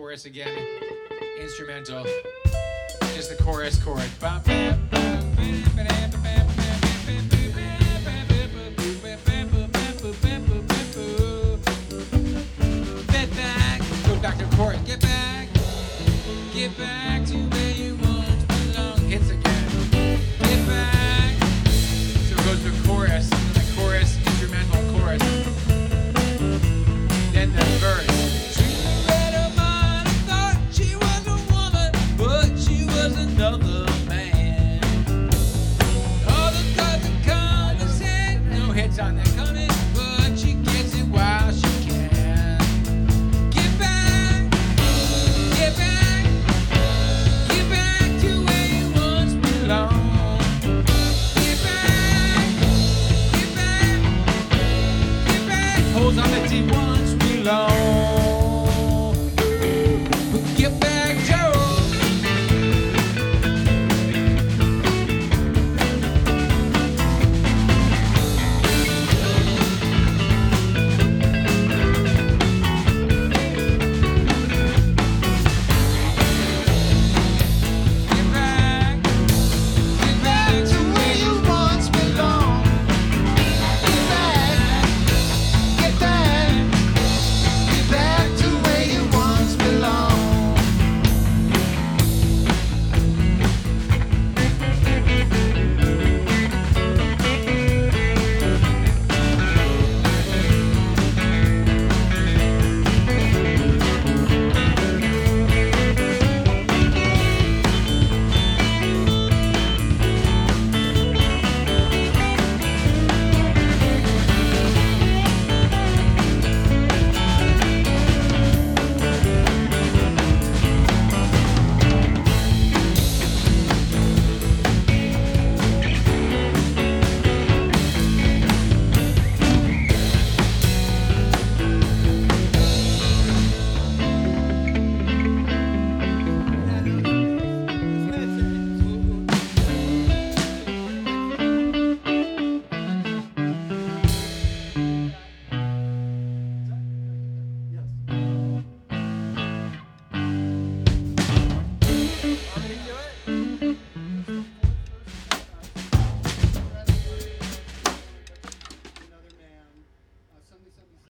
chorus again. Instrumental. Just the chorus chord. Bum, bam, bum, bam, bam, bam, bam. Get back, go back to chorus. Get back to where you once belong. Hits again. Get back. So it goes to chorus, the chorus, instrumental chorus. Then the verse. She was a woman, but she was another man. All the cards are condescend, no hits on that coming, but she gets it while she can. Get back, get back, get back to where you once belonged.